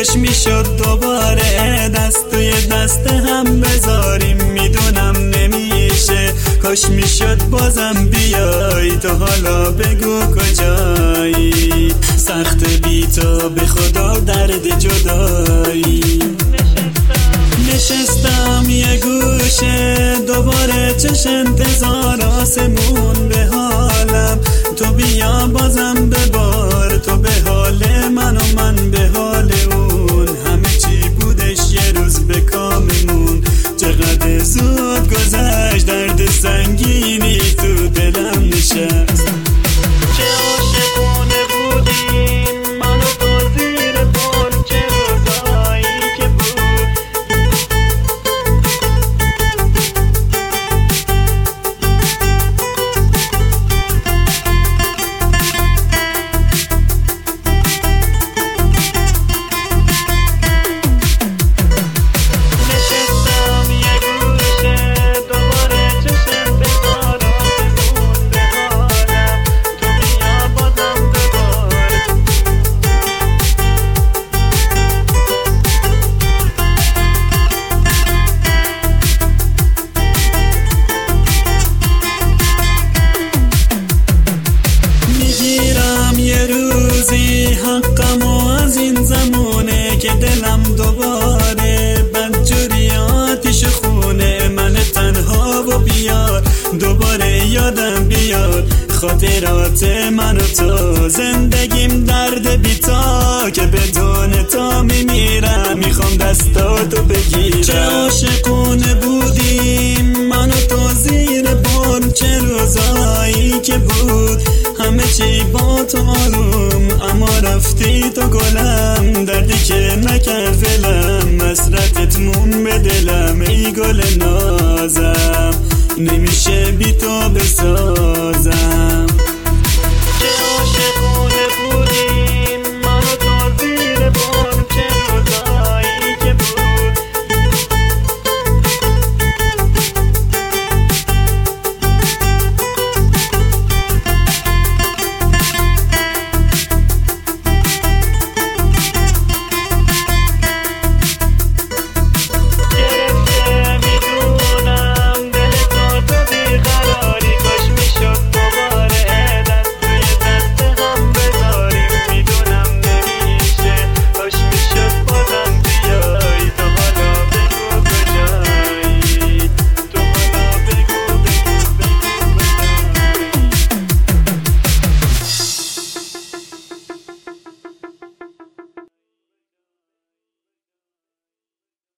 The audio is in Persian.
کاش میشد دوباره دست توی دست هم بذاریم، میدونم نمیشه. کاش میشد بازم بیای تو، حالا بگو کجایی. سخت بی تو به خدا درد جدایی. نشستم یه گوشه دوباره چش انتظار آسمون به حالم. تو بیا بازم ببار، تو به حال من و من به حال اون. همه چی بودش یه روز به کاممون، چقدر زود گذشت، درد سنگینی تو دلم نشست. چه عاشقونه بودیم من و تو زیر بال، چه روزایی که بود. حقمو از این زمونه که دلم دوباره بدجوری آتیش خونه. من تنها و بیار دوباره یادم بیار خاطرات من و تو. زندگیم درد بیتا که بدون تا میمیرم، میخوام دستاتو بگیرم. چه عاشقونه بودیم من و تو زیر بال، چه روزایی که بود. همه چی با تو آروم، اما رفتی تو گلم. دردی که نکرد فلم، حسرتت مون به دلم. ای گل نازم نمیشه بی تو بسازم.